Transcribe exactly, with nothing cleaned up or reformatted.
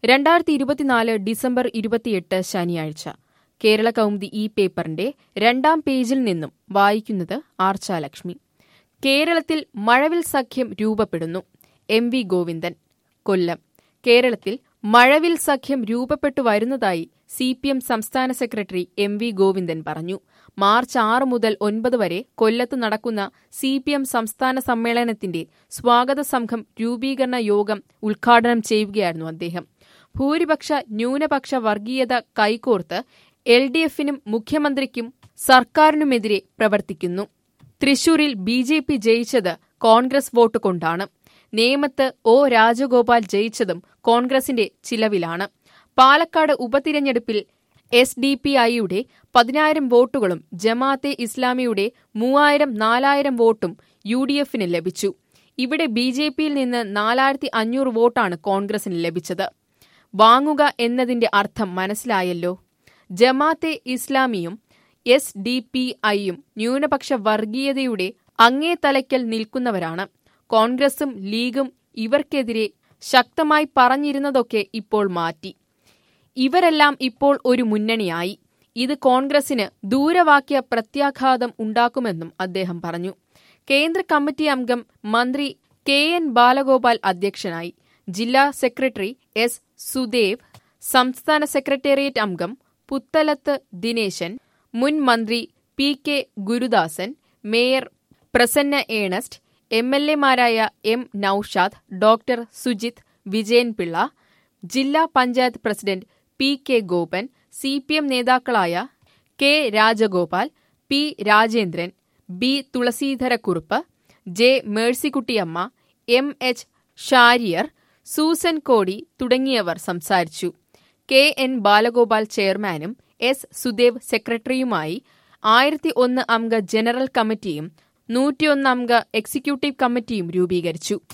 രണ്ടായിരത്തി ഇരുപത്തിനാല് ഡിസംബർ ഇരുപത്തിയെട്ട് ശനിയാഴ്ച കേരള കൗമുദി ഈ പേപ്പറിന്റെ രണ്ടാം പേജിൽ നിന്നും വായിക്കുന്നത് ആർച്ചാലക്ഷ്മി. കേരളത്തിൽ മഴവിൽ സഖ്യം രൂപപ്പെടുന്നു. M V Govindan, Kollam. കേരളത്തിൽ മഴവിൽ സഖ്യം രൂപപ്പെട്ടു വരുന്നതായി സി പി എം സംസ്ഥാന സെക്രട്ടറി എം വി ഗോവിന്ദൻ പറഞ്ഞു. മാർച്ച് ആറ് മുതൽ ഒൻപത് വരെ കൊല്ലത്ത് നടക്കുന്ന സി പി എം സംസ്ഥാന സമ്മേളനത്തിന്റെ സ്വാഗത സംഘം രൂപീകരണ യോഗം ഉദ്ഘാടനം ചെയ്യുകയായിരുന്നു അദ്ദേഹം. ഭൂരിപക്ഷ ന്യൂനപക്ഷ വർഗീയത കൈകോർത്ത് എൽ ഡി എഫിനും മുഖ്യമന്ത്രിക്കും സർക്കാരിനുമെതിരെ പ്രവർത്തിക്കുന്നു. തൃശൂരിൽ ബി ജെ പി ജയിച്ചത് കോൺഗ്രസ് വോട്ട് കൊണ്ടാണ്. നേമത്ത് ഒ രാജഗോപാൽ ജയിച്ചതും കോൺഗ്രസിന്റെ ചിലവിലാണ്. പാലക്കാട് ഉപതിരഞ്ഞെടുപ്പിൽ എസ് ഡി പി ഐയുടെ പതിനായിരം വോട്ടുകളും ജമാഅത്തെ ഇസ്ലാമിയുടെ മൂവായിരം നാലായിരം വോട്ടും യു ഡി എഫിന് ലഭിച്ചു. ഇവിടെ ബി ജെ പിയിൽ നിന്ന് നാലായിരത്തി അഞ്ഞൂറ് വോട്ടാണ് കോൺഗ്രസിന് ലഭിച്ചത്. വാങ്ങുക എന്നതിന്റെ അർത്ഥം മനസ്സിലായല്ലോ. ജമാഅത്തെ ഇസ്ലാമിയും എസ് ഡി പി ഐയും ന്യൂനപക്ഷ വർഗീയതയുടെ അങ്ങേതലയ്ക്കൽ നിൽക്കുന്നവരാണ്. കോൺഗ്രസും ലീഗും ഇവർക്കെതിരെ ശക്തമായി പറഞ്ഞിരുന്നതൊക്കെ ഇപ്പോൾ മാറ്റി. ഇവരെല്ലാം ഇപ്പോൾ ഒരു മുന്നണിയായി. ഇത് കോൺഗ്രസിന് ദൂരവാക്യ പ്രത്യാഘാതം ഉണ്ടാക്കുമെന്നും അദ്ദേഹം പറഞ്ഞു. കേന്ദ്ര കമ്മിറ്റി അംഗം മന്ത്രി കെ എൻ ബാലഗോപാൽ അധ്യക്ഷനായി. ജില്ലാ സെക്രട്ടറി എസ് സുദേവ്, സംസ്ഥാന സെക്രട്ടേറിയറ്റ് അംഗം പുത്തലത്ത് ദിനേശൻ, മുൻ മന്ത്രി P K Gurudasan, mayor Prasanna Ernest, M L എമാരായ എം നൌഷാദ്, ഡോക്ടർ സുജിത് വിജയൻപിള്ള, ജില്ലാ panchayat president P K Gopan, C P M നേതാക്കളായ K Rajagopal, P Rajendran, B Thulasidhara Kurup, J Mercykutty Amma, M H Shariar, Susan Kodi തുടങ്ങിയവർ സംസാരിച്ചു. കെ എൻ ബാലഗോപാൽ ചെയർമാനും എസ് സുദേവ് സെക്രട്ടറിയുമായി ആയിരത്തി ഒന്ന് അംഗ ജനറൽ കമ്മിറ്റിയും നൂറ്റിയൊന്ന് അംഗ എക്സിക്യൂട്ടീവ് കമ്മിറ്റിയും രൂപീകരിച്ചു.